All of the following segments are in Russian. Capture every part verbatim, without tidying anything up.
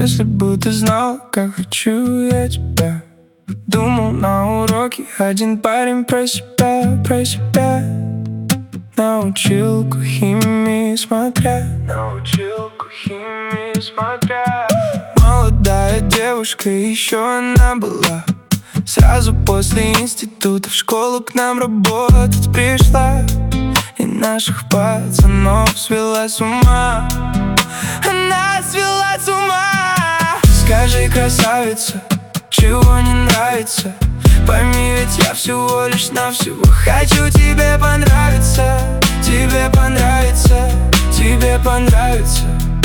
Если бы ты знал, как хочу я тебя. Думал на уроке один парень про себя, про себя. На училку химии смотря, на училку химии смотря. Молодая девушка, еще она была. Сразу после института в школу к нам работать пришла. И наших пацанов свела с ума. Она свела с ума. Скажи, красавица, чего не нравится? Пойми, ведь я всего лишь навсего хочу тебе понравиться. Тебе понравится, тебе понравится.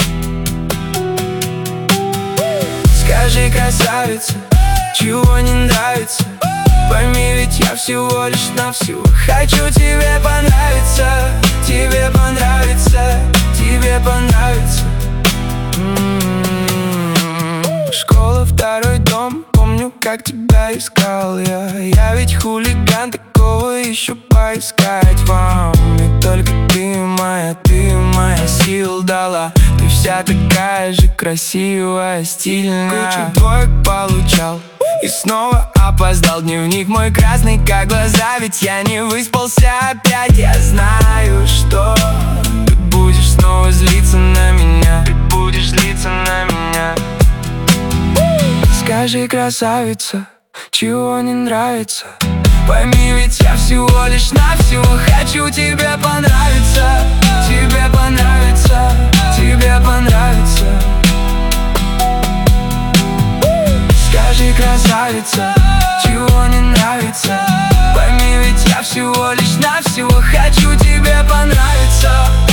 Скажи, красавица, чего не нравится? Пойми, ведь я всего лишь навсего хочу тебе понравиться. Тебе понравится, тебе понравится. М-м-м. Школа, второй дом, помню, как тебя искал я. Я ведь хулиган, такого еще поискать вам. И только ты моя, ты моя сил дала. Ты вся такая же красивая, стильная. Кучу двоек получал и снова опоздал. Дневник мой красный, как глаза, ведь я не выспался опять. Я знаю, что ты будешь снова злиться на меня. Ты будешь злиться на меня. Скажи, красавица, чего не нравится? Пойми, ведь я всего лишь навсего хочу тебе понравиться. Тебе понравится, тебе понравится. Скажи, красавица, чего не нравится? Пойми, ведь я всего лишь навсего хочу тебе понравиться.